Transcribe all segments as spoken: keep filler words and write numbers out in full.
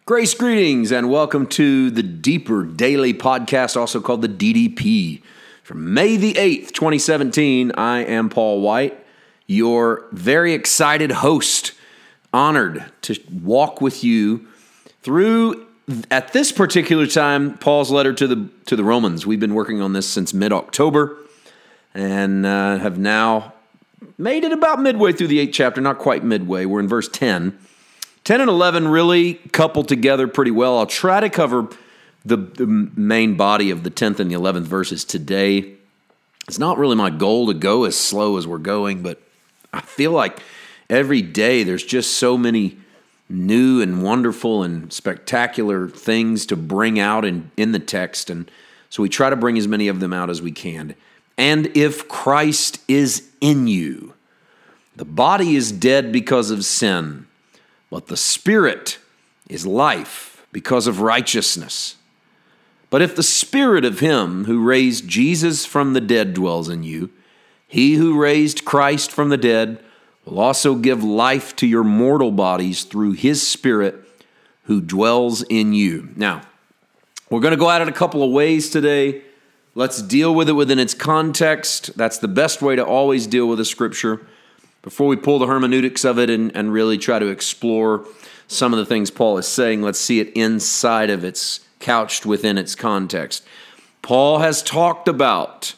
Grace greetings and welcome to the Deeper Daily Podcast, also called the D D P. For May the eighth, twenty seventeen, I am Paul White, your very excited host, honored to walk with you through, at this particular time, Paul's letter to the to the Romans. We've been working on this since mid-October and uh, have now made it about midway through the eighth chapter, not quite midway. We're in verse ten. ten and eleven really couple together pretty well. I'll try to cover the, the main body of the tenth and the eleventh verses today. It's not really my goal to go as slow as we're going, but I feel like every day there's just so many new and wonderful and spectacular things to bring out in, in the text, and so we try to bring as many of them out as we can. And if Christ is in you, the body is dead because of sin, but the Spirit is life because of righteousness. But if the Spirit of Him who raised Jesus from the dead dwells in you, He who raised Christ from the dead will also give life to your mortal bodies through His Spirit who dwells in you. Now, we're going to go at it a couple of ways today. Let's deal with it within its context. That's the best way to always deal with a scripture. Before we pull the hermeneutics of it and, and really try to explore some of the things Paul is saying, let's see it inside of its, couched within its context. Paul has talked about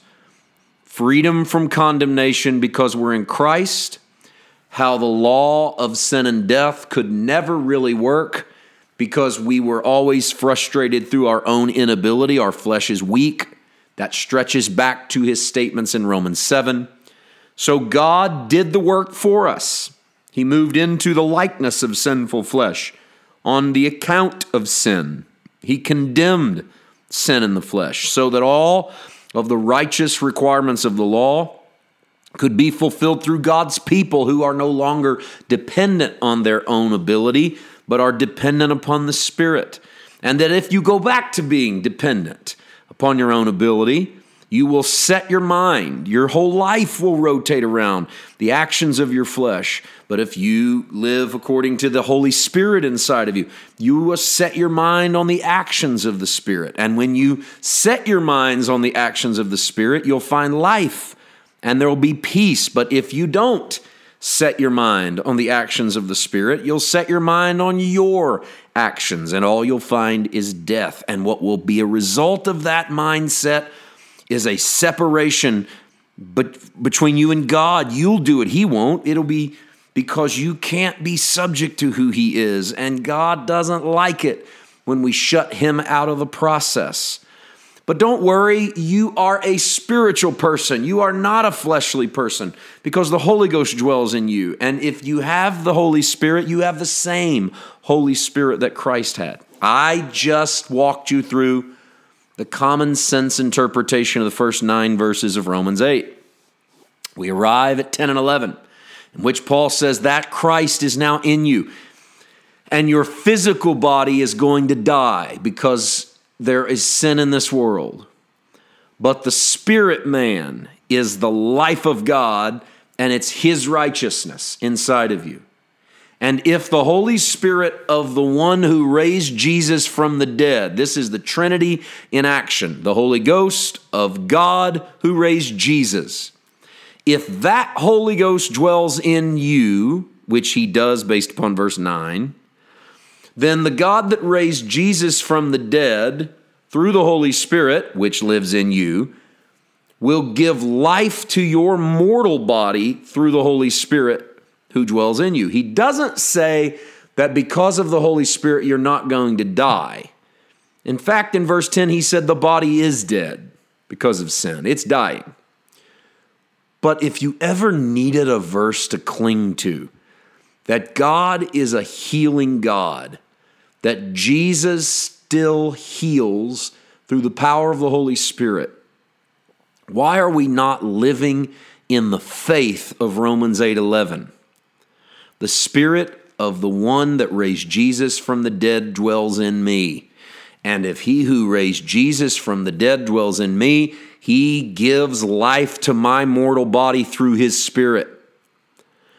freedom from condemnation because we're in Christ, how the law of sin and death could never really work because we were always frustrated through our own inability. Our flesh is weak. That stretches back to his statements in Romans seven. So God did the work for us. He moved into the likeness of sinful flesh on the account of sin. He condemned sin in the flesh so that all of the righteous requirements of the law could be fulfilled through God's people who are no longer dependent on their own ability, but are dependent upon the Spirit. And that if you go back to being dependent upon your own ability, you will set your mind. Your whole life will rotate around the actions of your flesh. But if you live according to the Holy Spirit inside of you, you will set your mind on the actions of the Spirit. And when you set your minds on the actions of the Spirit, you'll find life and there will be peace. But if you don't set your mind on the actions of the Spirit, you'll set your mind on your actions, and all you'll find is death. And what will be a result of that mindset is a separation but between you and God. You'll do it. He won't. It'll be because you can't be subject to who He is, and God doesn't like it when we shut Him out of the process. But don't worry, you are a spiritual person. You are not a fleshly person because the Holy Ghost dwells in you. And if you have the Holy Spirit, you have the same Holy Spirit that Christ had. I just walked you through the common sense interpretation of the first nine verses of Romans eight. We arrive at ten and eleven, in which Paul says that Christ is now in you, and your physical body is going to die because there is sin in this world. But the spirit man is the life of God, and it's His righteousness inside of you. And if the Holy Spirit of the one who raised Jesus from the dead, this is the Trinity in action, the Holy Ghost of God who raised Jesus, if that Holy Ghost dwells in you, which He does based upon verse nine, then the God that raised Jesus from the dead through the Holy Spirit, which lives in you, will give life to your mortal body through the Holy Spirit who dwells in you. He doesn't say that because of the Holy Spirit, you're not going to die. In fact, in verse ten, he said the body is dead because of sin. It's dying. But if you ever needed a verse to cling to, that God is a healing God, that Jesus still heals through the power of the Holy Spirit, why are we not living in the faith of Romans eight eleven? The Spirit of the one that raised Jesus from the dead dwells in me. And if He who raised Jesus from the dead dwells in me, He gives life to my mortal body through His Spirit.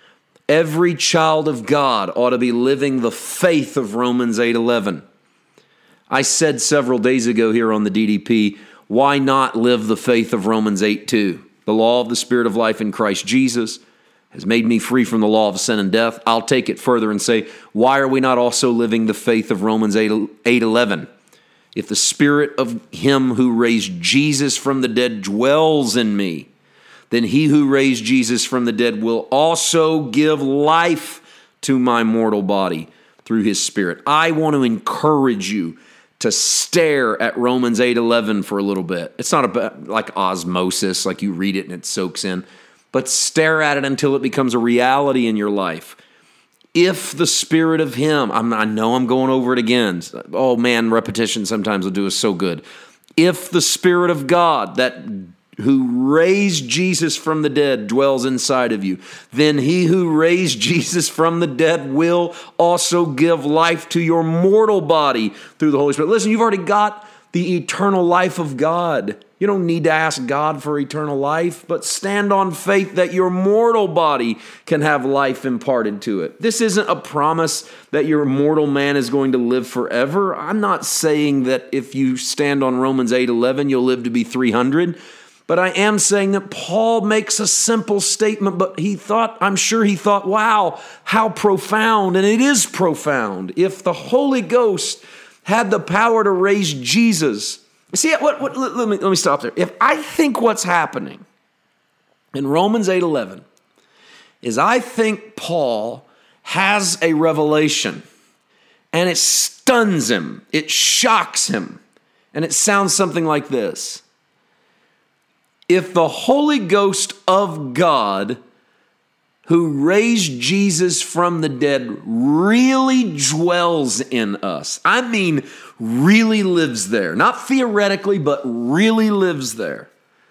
Every child of God ought to be living the faith of Romans eight eleven. I said several days ago here on the D D P, why not live the faith of Romans eight two? The law of the Spirit of life in Christ Jesus has made me free from the law of sin and death. I'll take it further and say, why are we not also living the faith of Romans eight eleven? If the Spirit of him who raised Jesus from the dead dwells in me, then he who raised Jesus from the dead will also give life to my mortal body through his Spirit. I want to encourage you to stare at Romans eight eleven for a little bit. It's not about like osmosis, like you read it and it soaks in, but stare at it until it becomes a reality in your life. If the Spirit of him, I'm, I know I'm going over it again. Oh man, repetition sometimes will do us so good. If the Spirit of God that who raised Jesus from the dead dwells inside of you, then he who raised Jesus from the dead will also give life to your mortal body through the Holy Spirit. Listen, you've already got the eternal life of God. You don't need to ask God for eternal life, but stand on faith that your mortal body can have life imparted to it. This isn't a promise that your mortal man is going to live forever. I'm not saying that if you stand on Romans eight eleven, you'll live to be three hundred. But I am saying that Paul makes a simple statement, but he thought, I'm sure he thought, wow, how profound. And it is profound. If the Holy Ghost had the power to raise Jesus. See, what, what, let, me, let me stop there. If I think what's happening in Romans eight eleven is I think Paul has a revelation and it stuns him, it shocks him, and it sounds something like this. If the Holy Ghost of God who raised Jesus from the dead really dwells in us, I mean really lives there, not theoretically, but really lives there,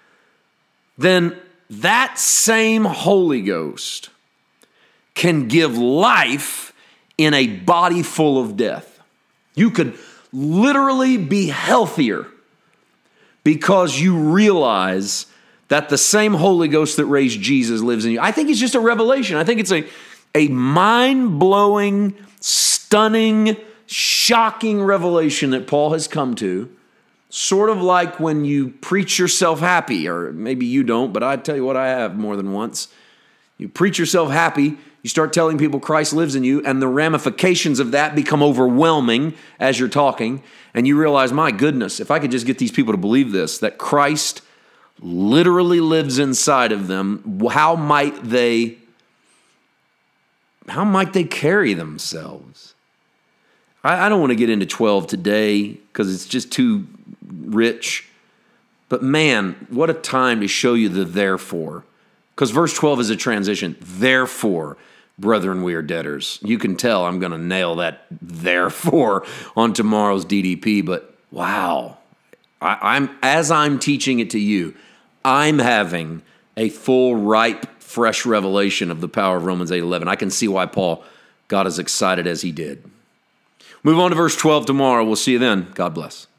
then that same Holy Ghost can give life in a body full of death. You could literally be healthier because you realize that the same Holy Ghost that raised Jesus lives in you. I think it's just a revelation. I think it's a, a mind-blowing, stunning, shocking revelation that Paul has come to. Sort of like when you preach yourself happy, or maybe you don't, but I tell you what, I have more than once. You preach yourself happy, you start telling people Christ lives in you, and the ramifications of that become overwhelming as you're talking, and you realize, my goodness, if I could just get these people to believe this, that Christ literally lives inside of them, how might they, how might they carry themselves? I, I don't want to get into twelve today because it's just too rich, but man, what a time to show you the therefore. Because verse twelve is a transition. Therefore, brethren, we are debtors. You can tell I'm going to nail that therefore on tomorrow's D D P, but wow. I, I'm as I'm teaching it to you, I'm having a full, ripe, fresh revelation of the power of Romans eight eleven. I can see why Paul got as excited as he did. Move on to verse twelve tomorrow. We'll see you then. God bless.